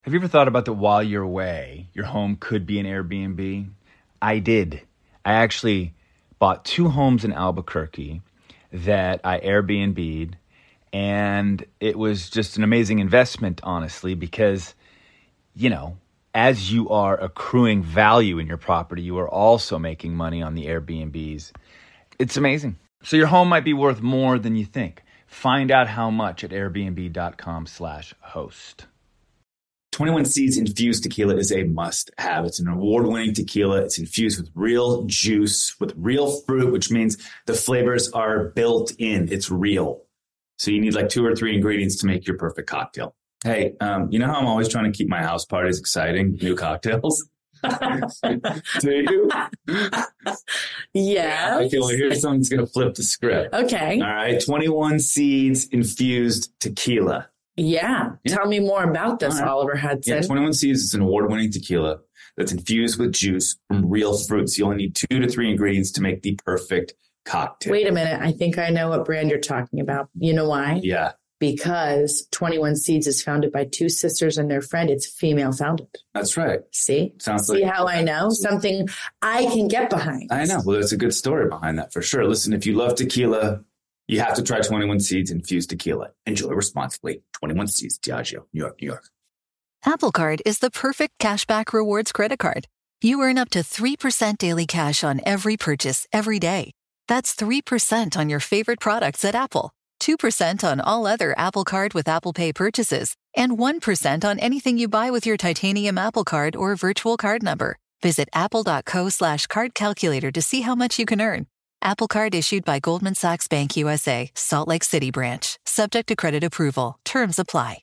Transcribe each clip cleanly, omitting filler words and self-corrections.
Have you ever thought about that while you're away, your home could be an Airbnb? I did. I actually bought 2 homes in Albuquerque that I Airbnb'd, and it was just an amazing investment, honestly, because, as you are accruing value in your property, you are also making money on the Airbnbs. It's amazing. So your home might be worth more than you think. Find out how much at airbnb.com/host. 21 Seeds Infused Tequila is a must-have. It's an award-winning tequila. It's infused with real juice, with real fruit, which means the flavors are built in. It's real. So you need like 2 or 3 ingredients to make your perfect cocktail. Hey, you know how I'm always trying to keep my house parties exciting? New cocktails. Do you? Yeah. I feel like here's someone's going to flip the script. Okay. All right. 21 Seeds Infused Tequila. Yeah. Tell me more about this, right. Oliver Hudson. Yeah, 21 Seeds is an award-winning tequila that's infused with juice from real fruits. You only need 2 to 3 ingredients to make the perfect cocktail. Wait a minute. I think I know what brand you're talking about. You know why? Yeah. Because 21 Seeds is founded by 2 sisters and their friend. It's female founded. That's right. See? See how I know? Something I can get behind. I know. Well, there's a good story behind that for sure. Listen, if you love tequila, you have to try 21 Seeds Infused Tequila. Enjoy responsibly. 21 Seeds, Diageo, New York, New York. Apple Card is the perfect cashback rewards credit card. You earn up to 3% daily cash on every purchase every day. That's 3% on your favorite products at Apple, 2% on all other Apple Card with Apple Pay purchases, and 1% on anything you buy with your titanium Apple Card or virtual card number. Visit apple.co/card calculator to see how much you can earn. Apple Card issued by Goldman Sachs Bank USA, Salt Lake City branch. Subject to credit approval. Terms apply.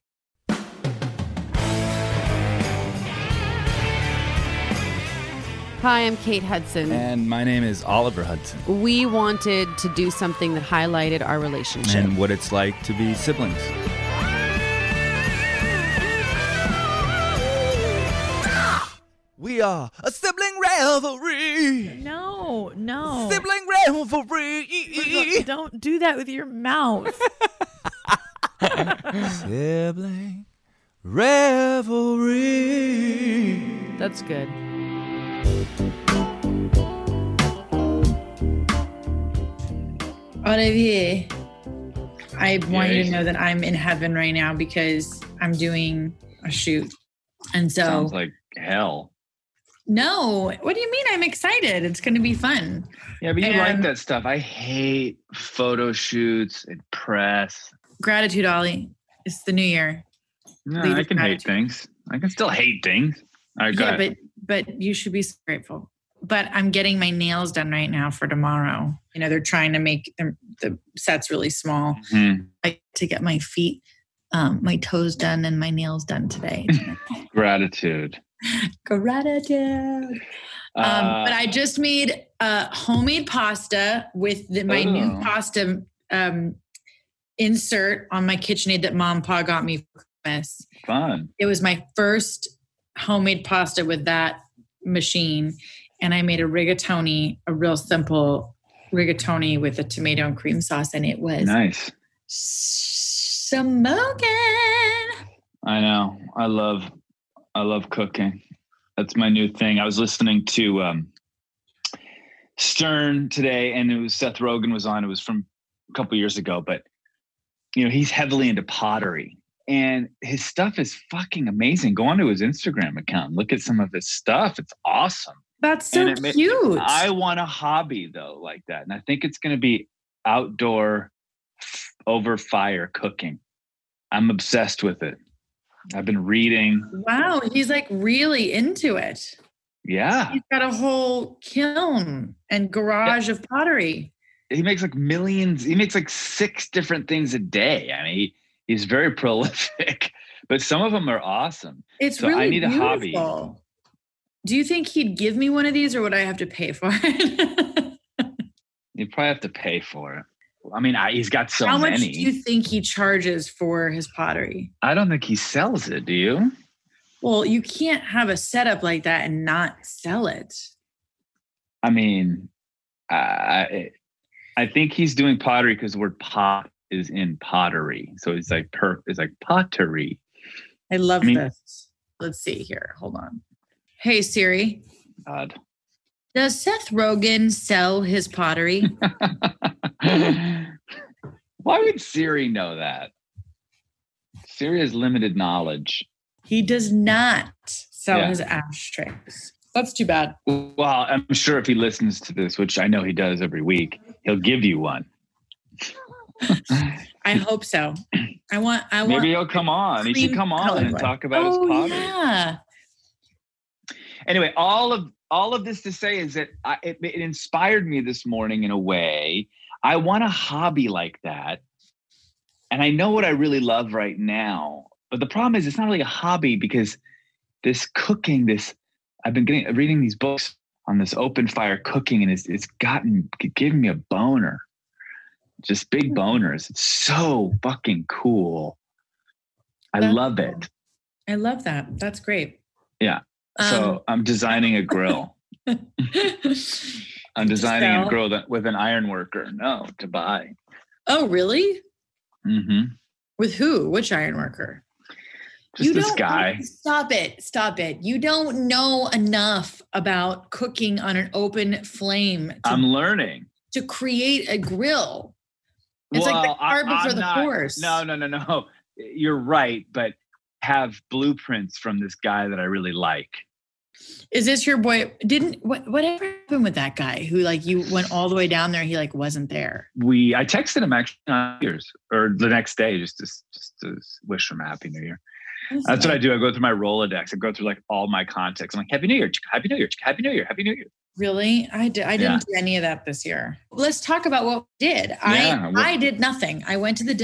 Hi, I'm Kate Hudson. And my name is Oliver Hudson. We wanted to do something that highlighted our relationship. And what it's like to be siblings. We are a sibling rivalry. No. Sibling rivalry. Don't do that with your mouth. Sibling rivalry. That's good. Olivier, I want you to know that I'm in heaven right now because I'm doing a shoot. And so sounds like hell. No, what do you mean? I'm excited. It's going to be fun. Yeah, but you like that stuff. I hate photo shoots and press. Gratitude, Ollie. It's the new year. No, I can hate things. I can still hate things. All right, yeah, but you should be grateful. But I'm getting my nails done right now for tomorrow. They're trying to make the sets really small. Mm-hmm. I to get my feet, my toes done and my nails done today. Gratitude. Gratitude. But I just made homemade pasta with my new pasta insert on my KitchenAid that Mom and Pa got me for Christmas. Fun. It was my first homemade pasta with that machine. And I made a rigatoni, a real simple rigatoni with a tomato and cream sauce. And it was nice. Smoking. I know. I love cooking. That's my new thing. I was listening to Stern today, and it was Seth Rogen was on. It was from a couple years ago, but he's heavily into pottery, and his stuff is fucking amazing. Go onto his Instagram account, look at some of his stuff. It's awesome. That's so cute. I want a hobby though like that, and I think it's going to be outdoor over fire cooking. I'm obsessed with it. I've been reading. Wow, he's like really into it. Yeah. He's got a whole kiln and garage of pottery. He makes like millions. He makes like 6 different things a day. I mean, he's very prolific, but some of them are awesome. It's so really I need beautiful. a hobby. Do you think he'd give me one of these, or would I have to pay for it? You'd probably have to pay for it. I mean, he's got so many. How much do you think he charges for his pottery? I don't think he sells it. Do you? Well, you can't have a setup like that and not sell it. I mean, I think he's doing pottery because the word pot is in pottery. So it's like pottery. I love this. let's see here. Hold on. Hey, Siri. God. Does Seth Rogen sell his pottery? Why would Siri know that? Siri has limited knowledge. He does not sell his ashtrays. That's too bad. Well, I'm sure if he listens to this, which I know he does every week, he'll give you one. I hope so. I want. Maybe he'll come on. He should come on and talk about his pottery. Yeah. Anyway, all of this to say is that it inspired me this morning in a way. I want a hobby like that. And I know what I really love right now. But the problem is it's not really a hobby because this cooking, I've been reading these books on this open fire cooking, and it's giving me a boner. Just big boners. It's so fucking cool. I love it. I love that. That's great. Yeah. So I'm designing a grill. I'm designing a grill with an iron worker. No, to buy. Oh, really? Mm-hmm. With who? Which iron worker? Just this guy. Stop it. You don't know enough about cooking on an open flame. I'm learning. To create a grill. It's like the cart before the horse. No. You're right, but have blueprints from this guy that I really like. Is this your boy? Whatever happened with that guy who you went all the way down there? He wasn't there. I texted him actually on New Year's or the next day just to wish him a Happy New Year. That's what I do. I go through my Rolodex. I go through all my contacts. I'm like, Happy New Year, Happy New Year, Happy New Year, Happy New Year. Really? I didn't do any of that this year. Let's talk about what we did. I did nothing. I went to the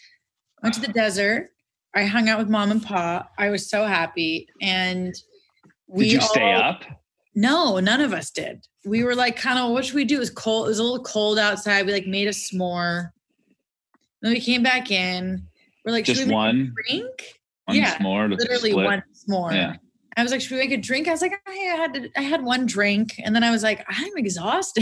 desert. I hung out with Mom and Pa. I was so happy. And did you stay up? No, none of us did. We were what should we do? It was cold. It was a little cold outside. We made a s'more. Then we came back in. We're just should we one make a drink? One s'more. Literally split. one s'more. Yeah. I was like, should we make a drink? I was like, I had one drink. And then I was like, I'm exhausted.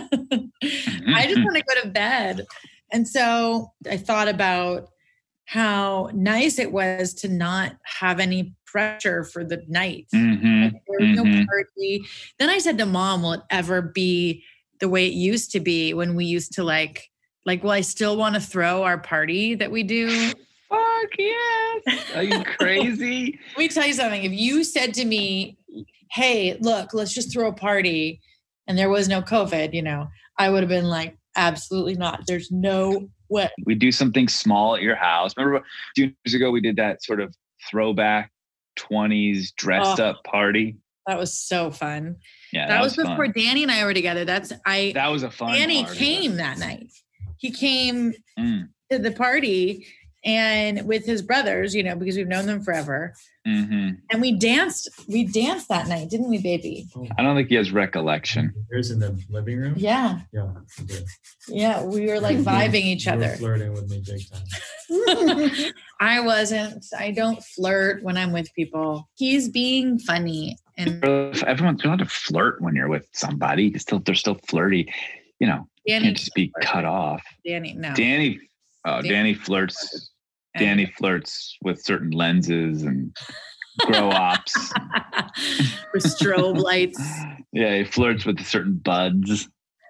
I just want to go to bed. And so I thought about how nice it was to not have any pressure for the night. Mm-hmm. There was no party. Then I said to Mom, will it ever be the way it used to be when we used to will I still want to throw our party that we do? Fuck yes. Are you crazy? Let me tell you something. If you said to me, hey, look, let's just throw a party and there was no COVID, I would have been like, absolutely not. There's no way. We do something small at your house. Remember a few years ago, we did that sort of throwback 20s dressed up party. That was so fun. Yeah, that was before fun. Danny and I were together. That was a fun Danny party. Came that night. He came to the party and with his brothers, because we've known them forever. Mm-hmm. And we danced that night, didn't we, baby? I don't think he has recollection. Yours in the living room? Yeah. Yeah. Okay. Yeah, we were vibing each other. You were flirting with me big time. I wasn't. I don't flirt when I'm with people. He's being funny. And everyone's allowed to flirt when you're with somebody. They're still flirty. Danny can't just be cut off. Danny, no. Danny flirts. Danny flirts with certain lenses and grow ops. With strobe lights. Yeah, he flirts with certain buds.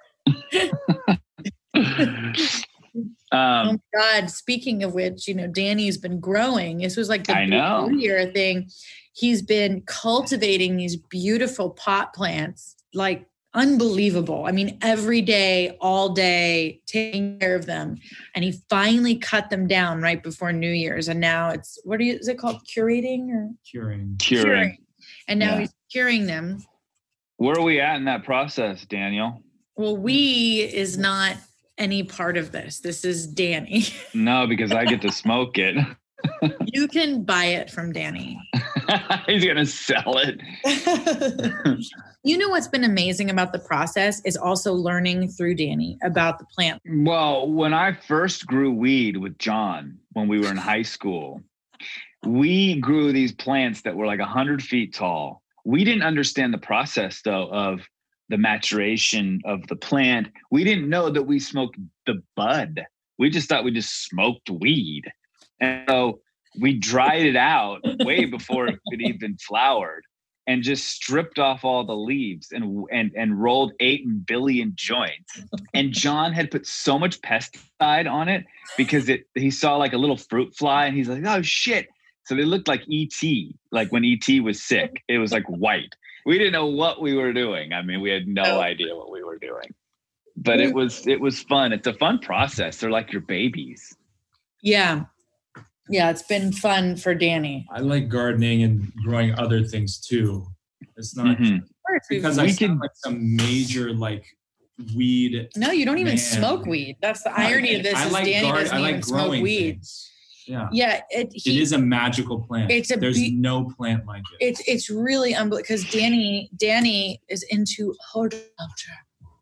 Oh my God. Speaking of which, Danny's been growing. This was the New Year thing. He's been cultivating these beautiful pot plants, unbelievable. I mean, every day, all day, taking care of them. And he finally cut them down right before New Year's. And now is it called curating or? Curing. And now he's curing them. Where are we at in that process, Daniel? Well, we is not any part of this. This is Danny. No, because I get to smoke it. You can buy it from Danny. He's going to sell it. You know what's been amazing about the process is also learning through Danny about the plant. Well, when I first grew weed with John, when we were in high school, we grew these plants that were 100 feet tall. We didn't understand the process, though, of the maturation of the plant. We didn't know that we smoked the bud. We just thought we just smoked weed. And so We dried it out way before it even flowered, and just stripped off all the leaves and rolled 8 billion joints. And John had put so much pesticide on it because he saw like a little fruit fly, and he's like, oh shit. So they looked like E.T., like when E.T. was sick. It was like white. We didn't know what we were doing. I mean, we had no idea what we were doing. But it was fun. It's a fun process. They're like your babies. Yeah. Yeah, it's been fun for Danny. I like gardening and growing other things too. It's not because I sound like some major like weed. No, you don't even smoke weed. That's the irony of this. Danny doesn't even smoke weed. Things. Yeah. Yeah. It is a magical plant. There's no plant like it. It's really unbelievable because Danny is into horticulture.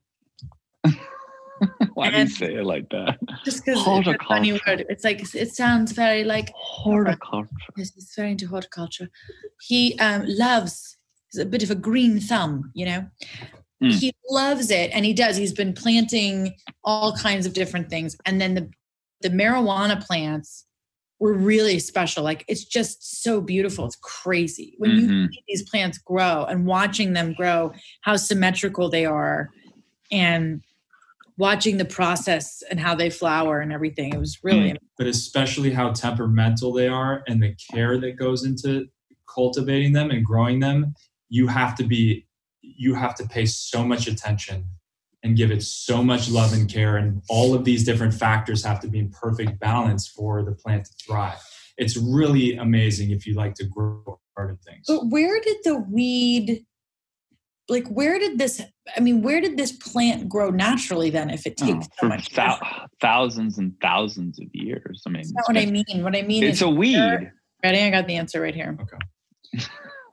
Why do you say it like that? Just because it's a funny word. It's like, it sounds very like horticulture. Yes, he's very into horticulture. He he's a bit of a green thumb, you know? He loves it. And he does. He's been planting all kinds of different things. And then the marijuana plants were really special. Like, it's just so beautiful. It's crazy. When you see these plants grow and watching them grow, how symmetrical they are, and watching the process and how they flower and everything. It was really but especially how temperamental they are and the care that goes into cultivating them and growing them. You have to pay so much attention and give it so much love and care. And all of these different factors have to be in perfect balance for the plant to thrive. It's really amazing if you like to grow garden things. But where did the weed, like, where did this plant grow naturally then if it takes so much thousands and thousands of years? I mean, that's not what I mean. What I mean is, it's a weed. Ready? I got the answer right here. Okay.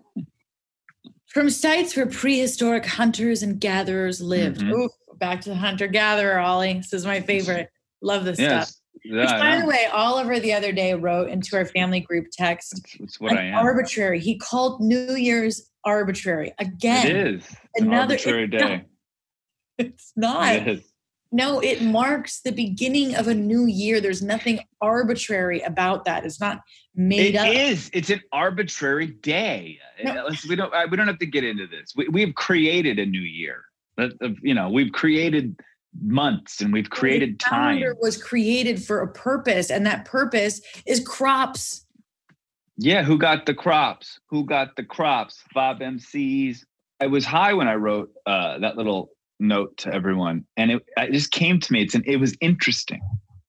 From sites where prehistoric hunters and gatherers lived. Ooh, back to the hunter-gatherer, Ollie. This is my favorite. Love this stuff. Yeah, which, by the way, Oliver the other day wrote into our family group text. That's what I am. Arbitrary. He called New Year's arbitrary. Again. It is. Another arbitrary day. It's not. It is. No, it marks the beginning of a new year. There's nothing arbitrary about that. It's not made up. It is. It's an arbitrary day. No. We don't have to get into this. We've created a new year. We've created months and we've created time. The calendar was created for a purpose, and that purpose is crops. Yeah, who got the crops? Bob MCs. I was high when I wrote that little note to everyone, and it just came to me. It was interesting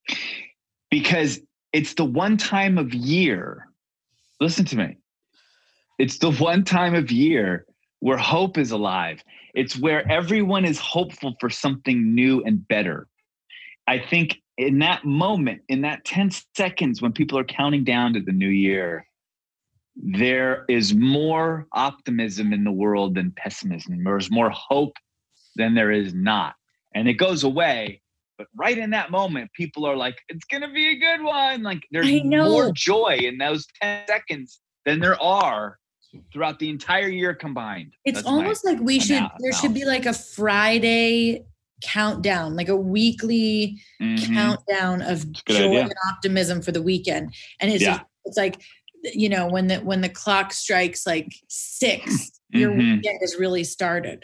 because it's the one time of year. Listen to me. It's the one time of year where hope is alive. It's where everyone is hopeful for something new and better. I think in that moment, in that 10 seconds when people are counting down to the new year, there is more optimism in the world than pessimism. There's more hope than there is not. And it goes away. But right in that moment, people are like, it's going to be a good one. Like, there's more joy in those 10 seconds than there are throughout the entire year combined. It's almost like there should be like a Friday countdown, like a weekly countdown of joy and optimism for the weekend. And it's like, when the clock strikes like 6, your weekend has really started.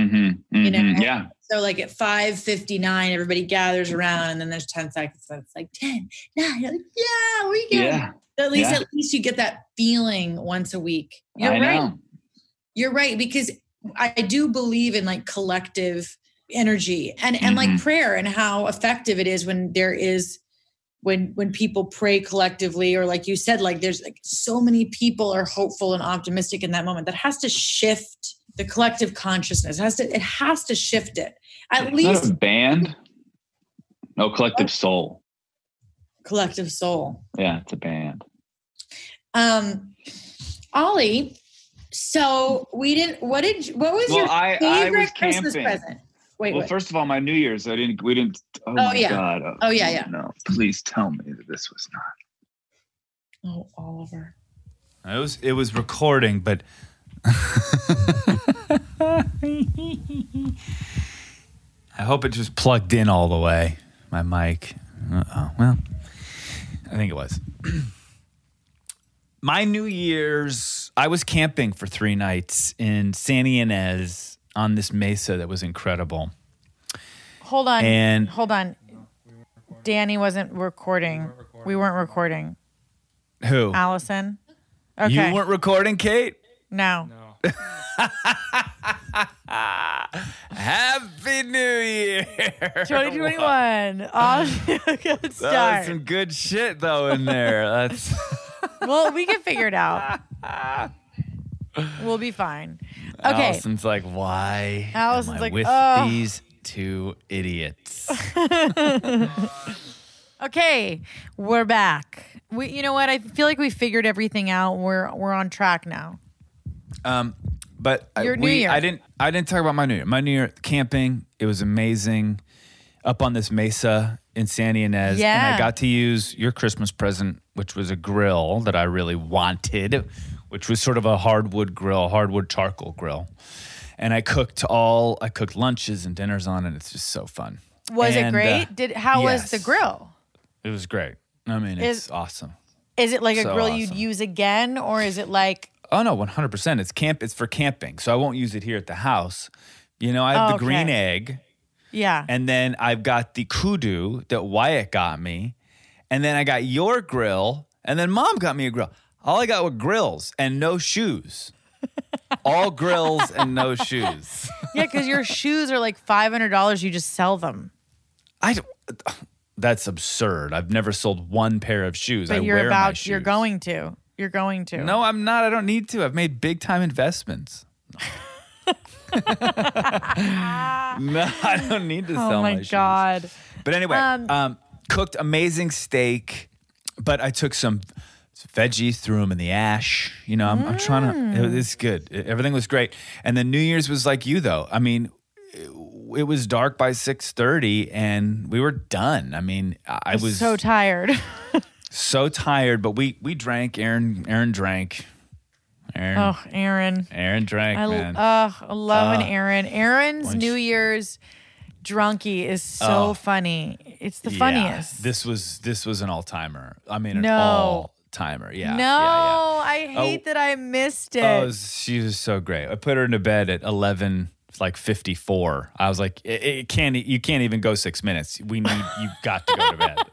Yeah. So like at 5:59, everybody gathers around, and then there's 10 seconds. So it's like 10, 9. You're like, yeah, weekend. Yeah. At least you get that feeling once a week. You're right. You're right, because I do believe in like collective energy and like prayer, and how effective it is when there is when people pray collectively, or like you said, like there's like so many people are hopeful and optimistic in that moment. That has to shift the collective consciousness. It has to shift it. At least a band. No, Collective Soul. Collective Soul. Yeah, it's a band. Ollie, so what was your favorite Christmas present? Wait. First of all, my New Year's, we didn't. Oh my God. Yeah. No, please tell me that this was not. Oh, Oliver. It was recording, but I hope it just plugged in all the way. My mic. Well, I think it was. My New Year's, I was camping for 3 nights in Santa Ynez on this mesa that was incredible. Hold on. Danny wasn't recording. We weren't recording. Who? Allison. Okay. You weren't recording, Kate? No. Happy New Year. 2021. Good start. That was some good shit, though, in there. That's... Well, we can figure it out. We'll be fine. Okay. Allison's like, why Allison's am I like, with these 2 idiots? Okay, we're back. You know what? I feel like we figured everything out. We're on track now. But Your New Year. I didn't talk about my New Year. My New Year camping, it was amazing. Up on this mesa in Santa Ynez. Yeah. And I got to use your Christmas present, which was a grill that I really wanted, which was sort of a hardwood charcoal grill. And I cooked lunches and dinners on it. It's just so fun. Was it great? How was the grill? It was great. I mean, it's awesome. Is it like a grill awesome. you'd use again, or is it like... Oh, no, 100%. It's for camping, so I won't use it here at the house. You know, I have the green egg. Yeah. And then I've got the kudu that Wyatt got me. And then I got your grill. And then Mom got me a grill. All I got were grills and no shoes. All grills and no shoes. Yeah, because your shoes are like $500. You just sell them. That's absurd. I've never sold one pair of shoes. But You're going to. You're going to. No, I'm not. I don't need to. I've made big time investments. No, I don't need to sell my shoes. Oh my God. But anyway, cooked amazing steak, but I took some veggies, threw them in the ash. You know, I'm trying to, it's good. Everything was great. And then New Year's was like you, though. I mean, it was dark by 6:30 and we were done. I mean, I was so tired. So tired, but we drank. Aaron drank. Aaron. Aaron drank, man. I love an Aaron. Aaron's New Year's drunkie is so funny. It's the funniest. This was an all-timer. I mean, an all-timer. Yeah. No, I hate that I missed it. She was so great. I put her into bed at 11:54. I was like, you can't even go 6 minutes. You've got to go to bed.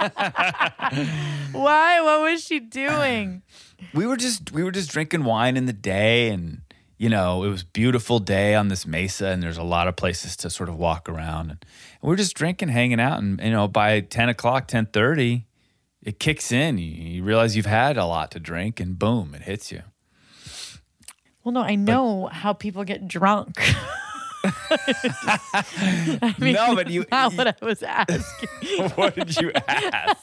Why? What was she doing? We were just drinking wine in the day, and you know, it was a beautiful day on this mesa, and there's a lot of places to sort of walk around, and we were just drinking, hanging out, and you know, by 10 o'clock, 10:30, it kicks in. You realize you've had a lot to drink, and boom, it hits you. Well, no, I know how people get drunk. I mean, no, but not what I was asking. What did you ask?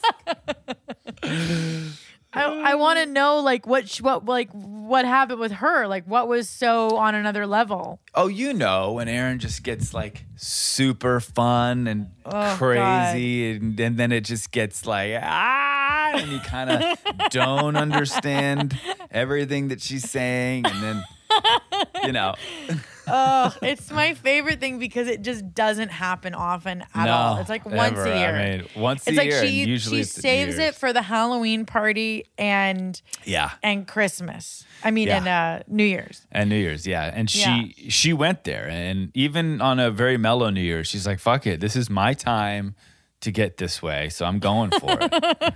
I want to know like what happened with her, like what was so on another level. Oh, you know, when Aaron just gets like super fun and crazy, and then it just gets like and you kind of don't understand everything that she's saying, and then you know. Oh, it's my favorite thing because it just doesn't happen often at all. It's like once a year. I mean, once a year. She saves it for the Halloween party and Christmas. I mean, and New Year's. And New Year's, yeah. And she went there, and even on a very mellow New Year, she's like, "Fuck it, this is my time to get this way, so I'm going for it."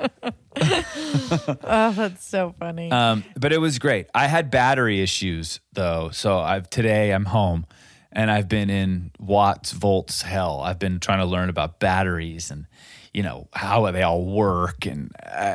Oh, that's so funny. But it was great. I had battery issues though, so today I'm home, and I've been in watts, volts, hell. I've been trying to learn about batteries and you know how they all work, and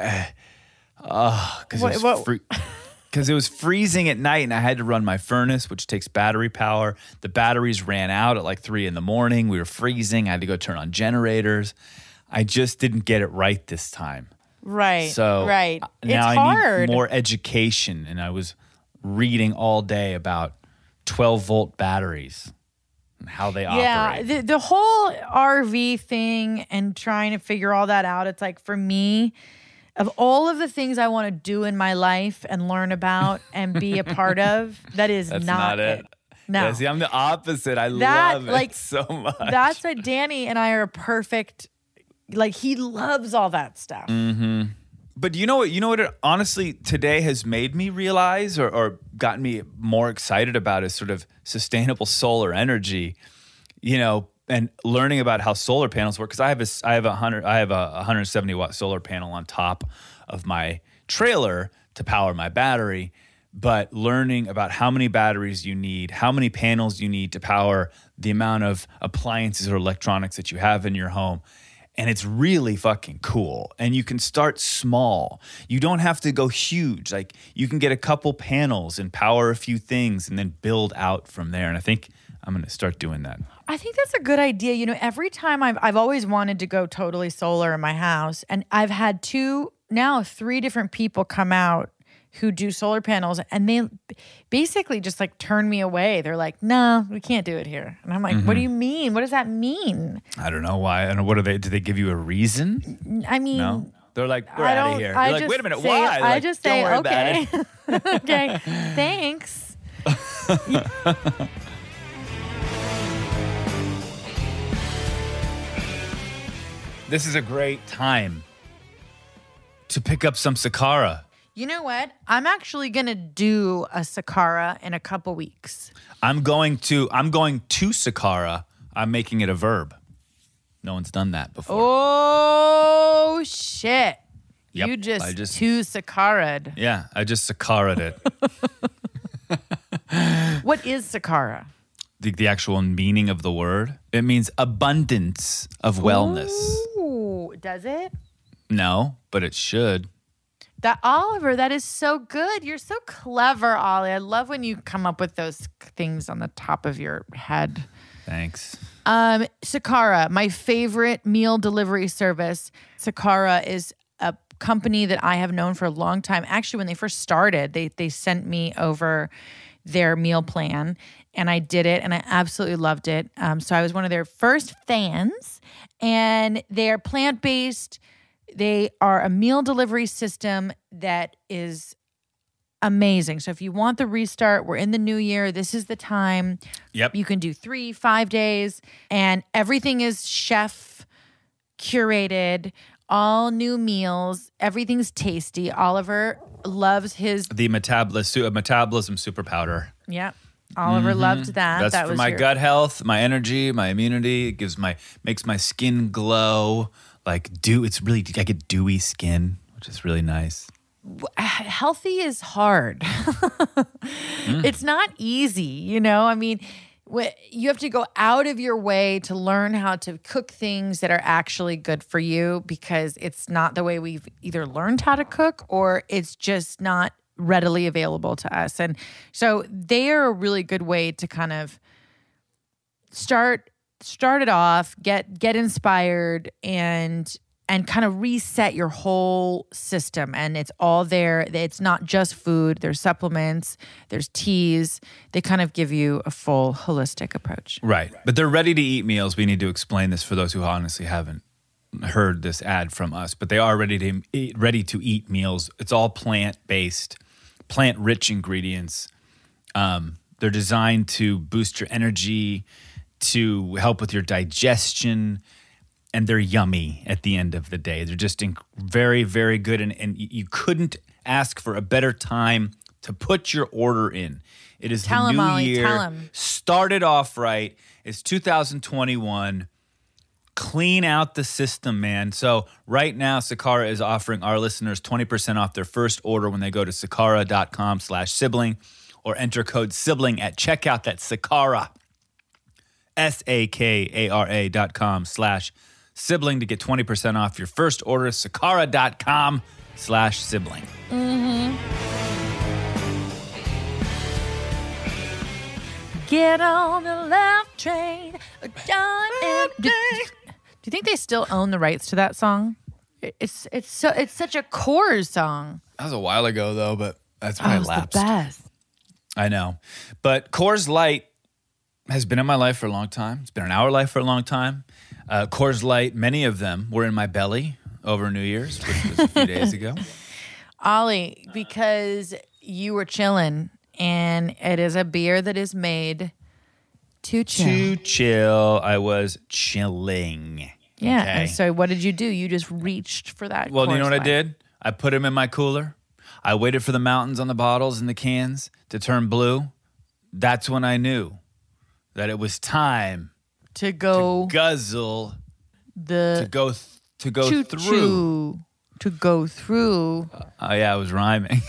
because it was freezing at night, and I had to run my furnace, which takes battery power. The batteries ran out at like 3 a.m. We were freezing. I had to go turn on generators. I just didn't get it right this time. Right. So right. Now it's I hard. need more education, and I was reading all day about 12-volt batteries and how they operate. Yeah, the whole RV thing and trying to figure all that out. It's like for me, of all of the things I want to do in my life and learn about and be a part of, that's not it. No. Yeah, see, I'm the opposite. I love it so much. That's why Danny and I are a perfect. Like he loves all that stuff. Mm-hmm. But you know what? You know what? It honestly today has made me realize, or gotten me more excited about, is sort of sustainable solar energy. You know, and learning about how solar panels work. Because I have a 170 watt solar panel on top of my trailer to power my battery. But learning about how many batteries you need, how many panels you need to power the amount of appliances or electronics that you have in your home. And it's really fucking cool. And you can start small. You don't have to go huge. Like, you can get a couple panels and power a few things and then build out from there. And I think I'm going to start doing that. I think that's a good idea. You know, every time I've always wanted to go totally solar in my house. And I've had 3 different people come out who do solar panels, and they basically just like turn me away. They're like, "No, we can't do it here." And I'm like, "What do you mean? What does that mean?" I don't know why. I don't know. What do they give you a reason? I mean, no? They're like, "We're out of here." You're like, "Wait a minute, why?" I just say, "Okay, okay, thanks." This is a great time to pick up some Sakara. You know what? I'm actually going to do a Sakara in a couple weeks. I'm going to Sakara. I'm making it a verb. No one's done that before. Oh, shit. Yep, You just too Sakara'd. Yeah, I just Sakara'd it. What is Sakara? The actual meaning of the word? It means abundance of wellness. Ooh, does it? No, but it should. Oliver, that is so good. You're so clever, Ollie. I love when you come up with those things on the top of your head. Thanks. Sakara, my favorite meal delivery service. Sakara is a company that I have known for a long time. Actually, when they first started, they sent me over their meal plan, and I did it, and I absolutely loved it. So I was one of their first fans, and they're plant-based. They are a meal delivery system that is amazing. So if you want the restart, we're in the new year. This is the time. Yep. You can do 3-5 days, and everything is chef curated, all new meals. Everything's tasty. Oliver loves the metabolism super powder. Yep. Oliver loved that. That's that for my gut health, my energy, my immunity. It makes my skin glow. It's really, I get dewy skin, which is really nice. Healthy is hard. It's not easy, you know? I mean, you have to go out of your way to learn how to cook things that are actually good for you, because it's not the way we've either learned how to cook, or it's just not readily available to us. And so they are a really good way to kind of start it off, get inspired, and kind of reset your whole system. And it's all there. It's not just food. There's supplements, there's teas. They kind of give you a full holistic approach. Right. But they're ready to eat meals. We need to explain this for those who honestly haven't heard this ad from us, but they are ready to eat meals. It's all plant-based, plant-rich ingredients. They're designed to boost your energy, to help with your digestion, and they're yummy at the end of the day. They're just very, very good, and you couldn't ask for a better time to put your order in. It is the new year. Tell him. Start it off right. It's 2021. Clean out the system, man. So right now, Sakara is offering our listeners 20% off their first order when they go to sakara.com/sibling or enter code sibling at checkout. That's Sakara. SAKARA.com/sibling to get 20% off your first order. Sakara.com/sibling. Get on the left train. Do you think they still own the rights to that song? It's such a Coors song. That was a while ago though, but that's why it lapsed. The best. I know. But Coors Light has been in my life for a long time. It's been in our life for a long time. Coors Light, many of them were in my belly over New Year's, which was a few days ago. Ollie, because you were chilling, and it is a beer that is made to chill. To chill. I was chilling. Yeah. Okay. And so what did you do? You just reached for that. Well, do you know what Coors I did? I put them in my cooler. I waited for the mountains on the bottles and the cans to turn blue. That's when I knew that it was time to go guzzle, to go choo-choo, through. To go through. Oh, yeah, I was rhyming.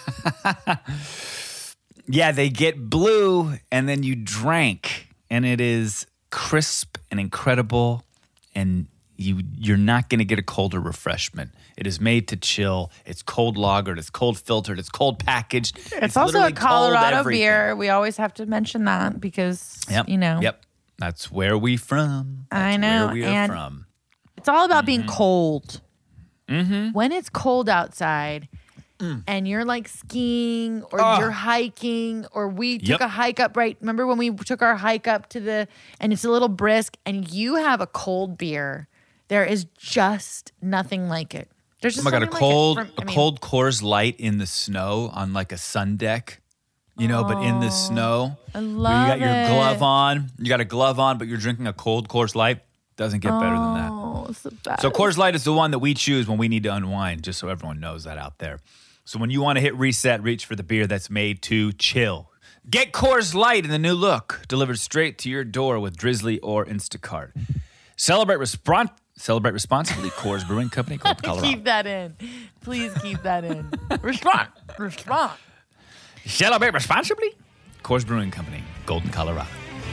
Yeah, they get blue, and then you drank, and it is crisp and incredible, and you're not going to get a colder refreshment. It is made to chill. It's cold lagered. It's cold filtered. It's cold packaged. It's also a Colorado beer. We always have to mention that because, you know. Yep. That's where we from. I know. Where we are from. It's all about being cold. Mm-hmm. When it's cold outside and you're like skiing or you're hiking or we took a hike up, right? Remember when we took our hike up to and it's a little brisk and you have a cold beer. There is just nothing like it. There's just a cold Coors Light in the snow on like a sun deck, but in the snow. I love it. You got your glove on. You got a glove on, but you're drinking a cold Coors Light. Doesn't get better than that. Oh, it's the best. So Coors Light is the one that we choose when we need to unwind, just so everyone knows that out there. So when you want to hit reset, reach for the beer that's made to chill. Get Coors Light in the new look, delivered straight to your door with Drizzly or Instacart. Celebrate responsibly. Coors Brewing Company, Golden, Colorado. Keep that in. Please keep that in. Respond. Celebrate responsibly. Coors Brewing Company, Golden, Colorado.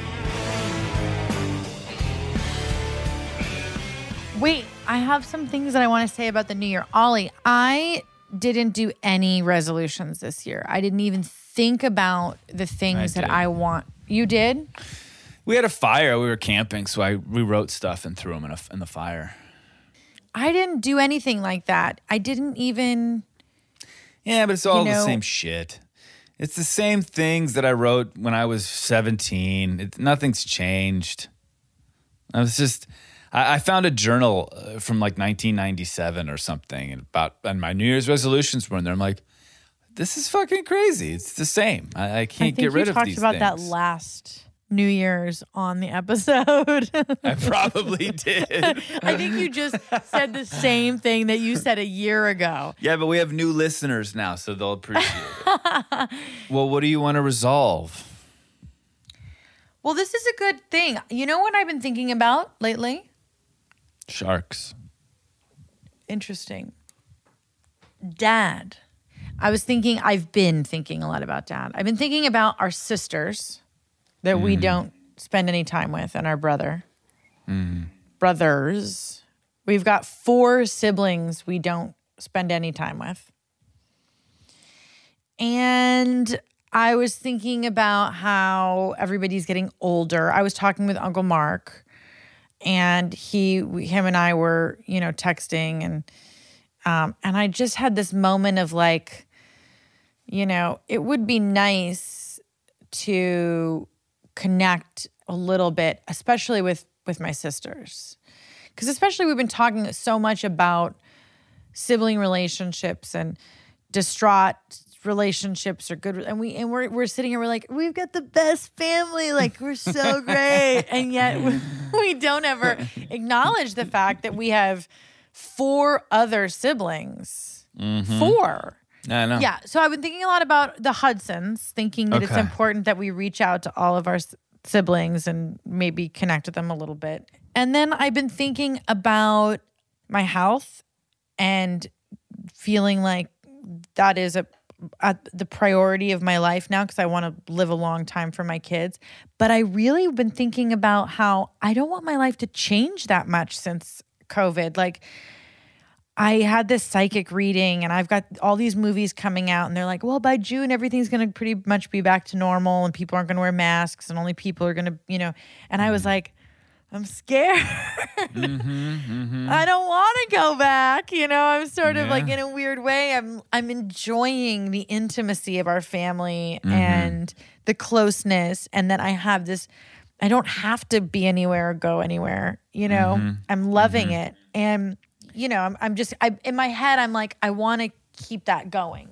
Wait, I have some things that I want to say about the new year. Ollie, I didn't do any resolutions this year. I didn't even think about the things that I want. You did? We had a fire. We were camping, so I rewrote stuff and threw them in the fire. I didn't do anything like that. I didn't even... Yeah, but it's all the same shit. It's the same things that I wrote when I was 17. Nothing's changed. I found a journal from like 1997 or something, and my New Year's resolutions were in there. I'm like, this is fucking crazy. It's the same. I can't get rid of these things. You talked about that last New Year's on the episode. I probably did. I think you just said the same thing that you said a year ago. Yeah, but we have new listeners now, so they'll appreciate it. Well, what do you want to resolve? Well, this is a good thing. You know what I've been thinking about lately? Sharks. Interesting. Dad. I've been thinking a lot about Dad. I've been thinking about our sisters that we don't spend any time with and our brothers. We've got 4 siblings we don't spend any time with. And I was thinking about how everybody's getting older. I was talking with Uncle Mark, and him and I were, texting, and I just had this moment of like, it would be nice to connect a little bit, especially with my sisters, because especially we've been talking so much about sibling relationships and distraught relationships are good, and we're sitting here, we're like, we've got the best family, like we're so great, and yet we don't ever acknowledge the fact that we have 4 other siblings. 4. I know. Yeah, so I've been thinking a lot about the Hudsons, thinking that it's important that we reach out to all of our siblings and maybe connect with them a little bit. And then I've been thinking about my health and feeling like that is the priority of my life now, because I want to live a long time for my kids. But I really have been thinking about how I don't want my life to change that much since COVID. Like, I had this psychic reading, and I've got all these movies coming out, and they're like, well, by June, everything's going to pretty much be back to normal, and people aren't going to wear masks, and only people are going to, and I was like, I'm scared. I don't want to go back. I'm sort of like, in a weird way, I'm enjoying the intimacy of our family and the closeness, and that I have this, I don't have to be anywhere or go anywhere. I'm loving it. And I'm just in my head, I'm like, I want to keep that going,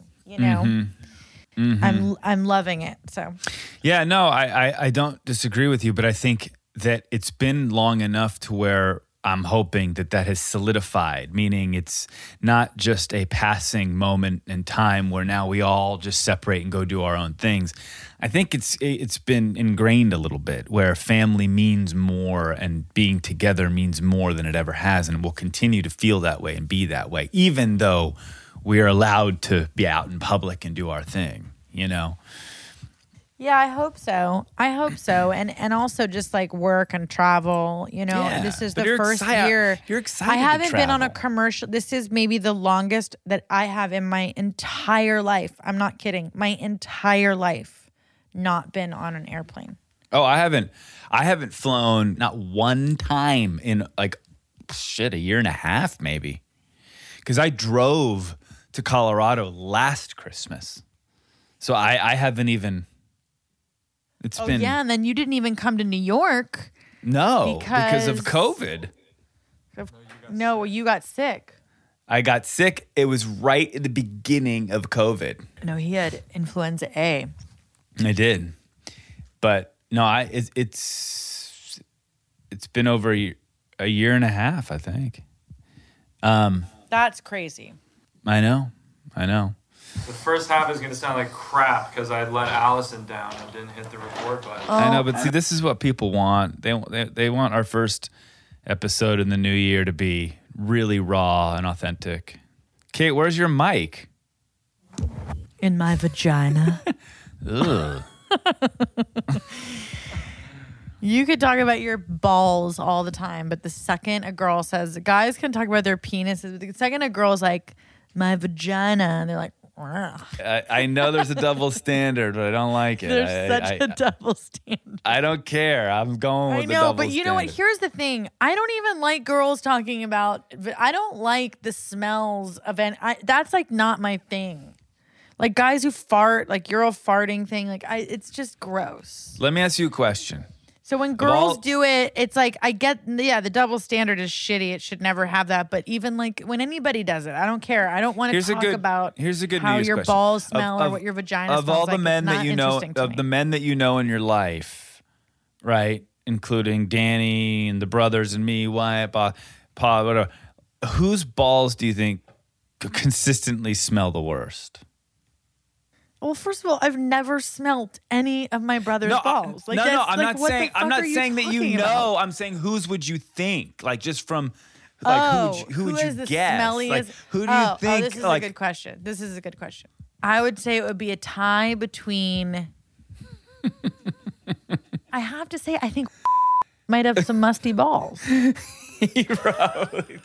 I'm loving it. So, yeah, no, I don't disagree with you, but I think that it's been long enough to where I'm hoping that has solidified, meaning it's not just a passing moment in time where now we all just separate and go do our own things. I think it's been ingrained a little bit where family means more and being together means more than it ever has, and will continue to feel that way and be that way, even though we are allowed to be out in public and do our thing, you know? Yeah, I hope so. And also just like work and travel, you know, this is the first year. You're excited. I haven't to been on a commercial. This is maybe the longest that I have in my entire life. I'm not kidding. My entire life not been on an airplane. Oh, I haven't flown not one time in like a year and a half maybe. Because I drove to Colorado last Christmas. So I haven't even. It's been. Yeah, and then you didn't even come to New York. No, because of COVID. No, you got sick. I got sick. It was right at the beginning of COVID. No, he had influenza A. I did, but no, it's been over a year and a half, I think. That's crazy. I know. The first half is going to sound like crap because I let Allison down and didn't hit the record button. I know, but see, this is what people want. They want our first episode in the new year to be really raw and authentic. Kate, where's your mic? In my vagina. Ugh. You could talk about your balls all the time, but the second a girl says, guys can talk about their penises, but the second a girl's like, my vagina, and they're like, I know there's a double standard, but I don't like it. There's such a double standard. I don't care. I'm going with the double standard. But you know what? Here's the thing. I don't even like girls talking about, I don't like the smells of that's like not my thing. Like guys who fart, like you're a farting thing. Like it's just gross. Let me ask you a question. So when girls do it, it's like I get, the double standard is shitty. It should never have that. But even like when anybody does it, I don't care. I don't want to talk about how your balls smell or what your vagina smells like. Of all the men that you know, the men that you know in your life, right, including Danny and the brothers and me, Wyatt, Pa, whatever, whose balls do you think consistently smell the worst? Well, first of all, I've never smelt any of my brother's balls. I'm not saying that you know. I'm saying whose would you think? Like just from who would you guess? Smelliest? Like, who do you think? This is a good question. I would say it would be a tie between. I have to say, I think might have some musty balls. He probably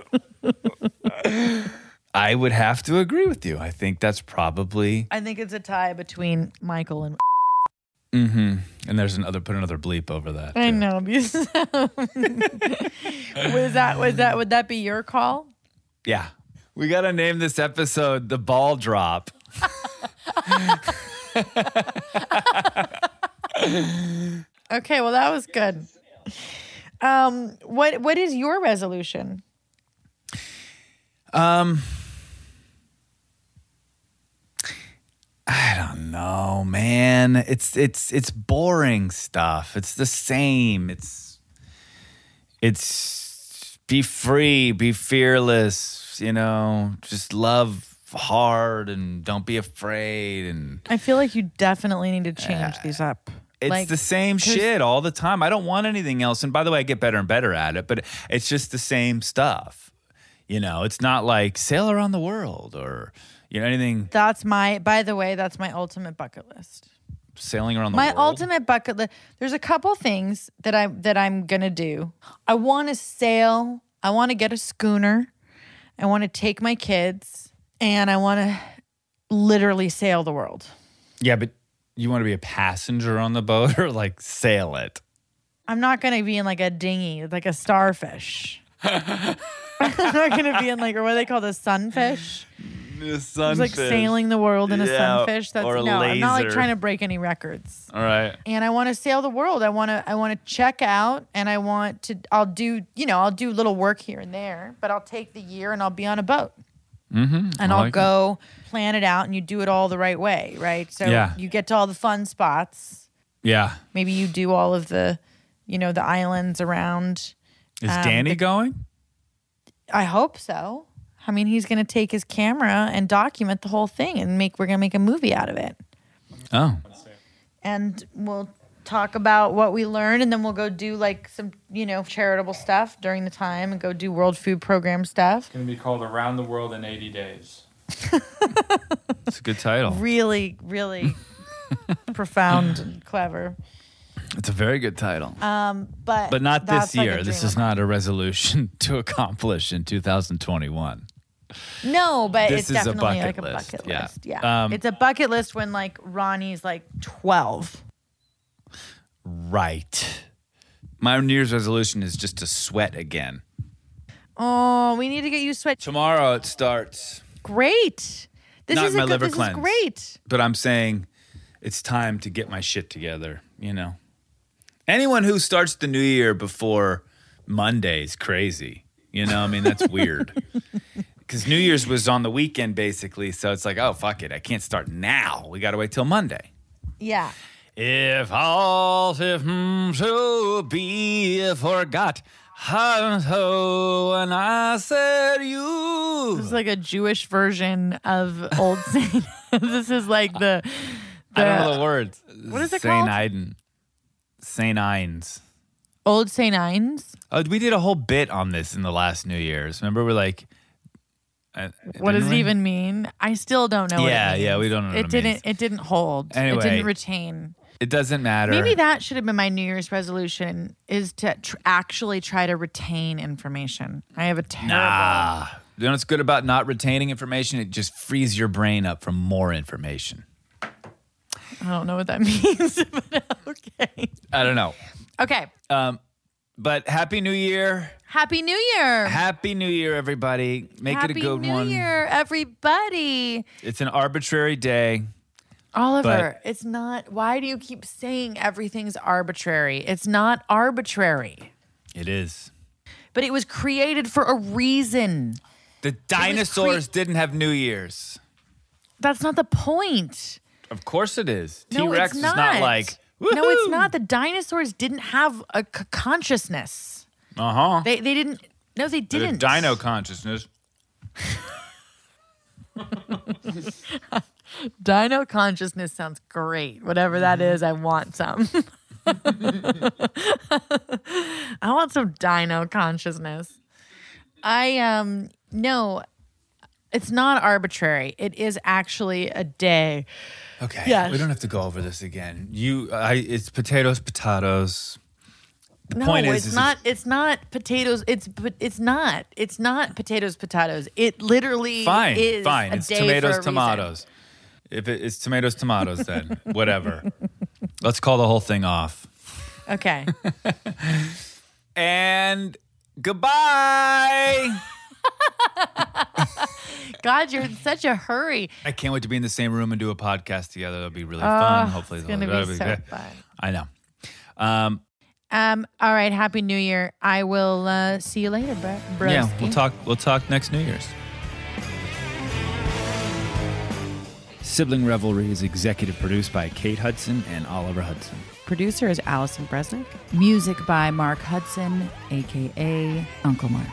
does. I would have to agree with you. I think that's probably. I think it's a tie between Michael and. Mm-hmm. And there's put another bleep over that. I know. Would that be your call? Yeah. We got to name this episode The Ball Drop. Okay, well that was good. What is your resolution? I don't know, man. It's boring stuff. It's the same. It's be free, be fearless, just love hard and don't be afraid. And I feel like you definitely need to change these up. It's the same shit all the time. I don't want anything else. And by the way, I get better and better at it, but it's just the same stuff. It's not like sail around the world or anything. By the way, that's my ultimate bucket list. Sailing around the world. My ultimate bucket list. There's a couple things that I'm gonna do. I want to sail. I want to get a schooner. I want to take my kids, and I want to literally sail the world. Yeah, but you want to be a passenger on the boat or like sail it? I'm not gonna be in like a dinghy, like a starfish. I'm not gonna be in like, or what do they call the sunfish? It's like sailing the world in a sunfish. Or a laser. I'm not like trying to break any records. All right. And I want to sail the world. I want to check out, and I'll do little work here and there, but I'll take the year and I'll be on a boat. Mm-hmm. And I'll go plan it out, and you do it all the right way, right? So you get to all the fun spots. Yeah. Maybe you do all of the, the islands around Is Danny going? I hope so. I mean, he's going to take his camera and document the whole thing, and we're going to make a movie out of it. Oh. And we'll talk about what we learned, and then we'll go do like some, charitable stuff during the time and go do World Food Program stuff. It's going to be called Around the World in 80 Days. It's a good title. Really, really profound and clever. It's a very good title. But not this year. Like this is not a resolution to accomplish in 2021. No, but this it's is definitely a like a bucket bucket list. list. Yeah. It's a bucket list when like Ronnie's like 12. Right. My New Year's resolution is just to sweat again. Oh, we need to get you sweat. Tomorrow it starts. Great. This Not is my liver this cleanse. is great. But I'm saying it's time to get my shit together, Anyone who starts the new year before Monday is crazy. That's weird. Because New Year's was on the weekend, basically. So it's like, oh, fuck it. I can't start now. We got to wait till Monday. Yeah. If all so be forgot, how when I said you. This is like a Jewish version of Old Saint. This is like the I don't know the words. What is it called? Saint Ines. Old Saint Ines? Oh, we did a whole bit on this in the last New Year's. Remember, we're like, what does it even mean? I still don't know. What it means. Yeah, we don't know. It didn't hold. Anyway, it didn't retain. It doesn't matter. Maybe that should have been my New Year's resolution: is to actually try to retain information. I have a terrible. Nah. You know what's good about not retaining information? It just frees your brain up for more information. I don't know what that means, but okay. I don't know. Okay. But Happy New Year. Happy New Year. Happy New Year, everybody. Make it a good one. Happy New Year, everybody. It's an arbitrary day. Oliver, it's not. Why do you keep saying everything's arbitrary? It's not arbitrary. It is. But it was created for a reason. The dinosaurs didn't have New Year's. That's not the point. Of course it is. No, T-Rex is not like, woohoo! No, it's not. The dinosaurs didn't have a consciousness. Uh-huh. They didn't. No, they didn't. Dino consciousness. Dino consciousness sounds great. Whatever that is, I want some. I want some dino consciousness. No, it's not arbitrary. It is actually a day. Okay. Yes. We don't have to go over this again. It's potatoes. The point is, it's not potatoes. It's not potatoes. It literally is fine. A It's day tomatoes, for a tomatoes. If it's tomatoes, then whatever. Let's call the whole thing off. Okay. And goodbye. God, you're in such a hurry. I can't wait to be in the same room and do a podcast together. That'll be really fun. Hopefully, it's going to be so fun. I know. All right. Happy New Year. I will see you later, bro. Yeah, we'll talk next New Year's. Sibling Revelry is executive produced by Kate Hudson and Oliver Hudson. Producer is Allison Bresnick. Music by Mark Hudson, a.k.a. Uncle Mark.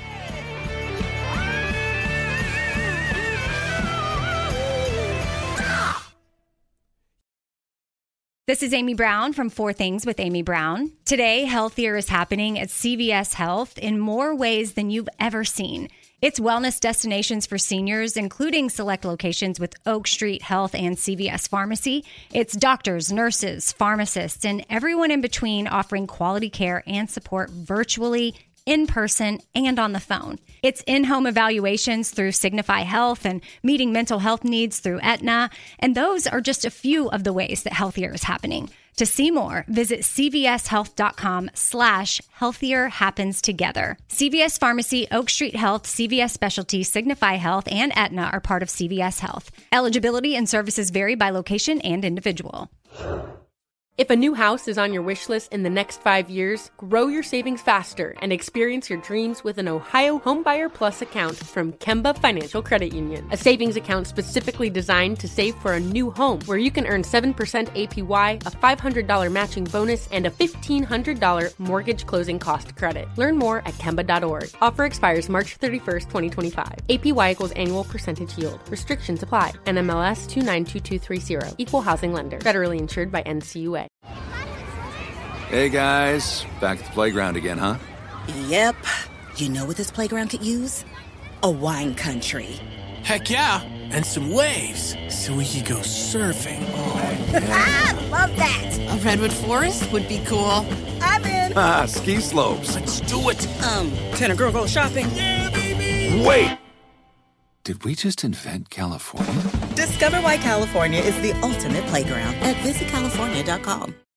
This is Amy Brown from 4 Things with Amy Brown. Today, healthier is happening at CVS Health in more ways than you've ever seen. It's wellness destinations for seniors, including select locations with Oak Street Health and CVS Pharmacy. It's doctors, nurses, pharmacists, and everyone in between offering quality care and support virtually, in person, and on the phone. It's in-home evaluations through Signify Health and meeting mental health needs through Aetna. And those are just a few of the ways that healthier is happening. To see more, visit cvshealth.com/healthier happens together. CVS Pharmacy, Oak Street Health, CVS Specialty, Signify Health, and Aetna are part of CVS Health. Eligibility and services vary by location and individual. If a new house is on your wish list in the next 5 years, grow your savings faster and experience your dreams with an Ohio Homebuyer Plus account from Kemba Financial Credit Union. A savings account specifically designed to save for a new home, where you can earn 7% APY, a $500 matching bonus, and a $1,500 mortgage closing cost credit. Learn more at Kemba.org. Offer expires March 31st, 2025. APY equals annual percentage yield. Restrictions apply. NMLS 292230. Equal housing lender. Federally insured by NCUA. Hey guys, back at the playground again, huh? Yep. You know what this playground could use? A wine country. Heck yeah, and some waves so we could go surfing. Oh, yeah. Love that. A redwood forest would be cool. I'm in. Ski slopes. Let's do it. Can a girl go shopping? Yeah, baby. Wait. Did we just invent California? Discover why California is the ultimate playground at visitcalifornia.com.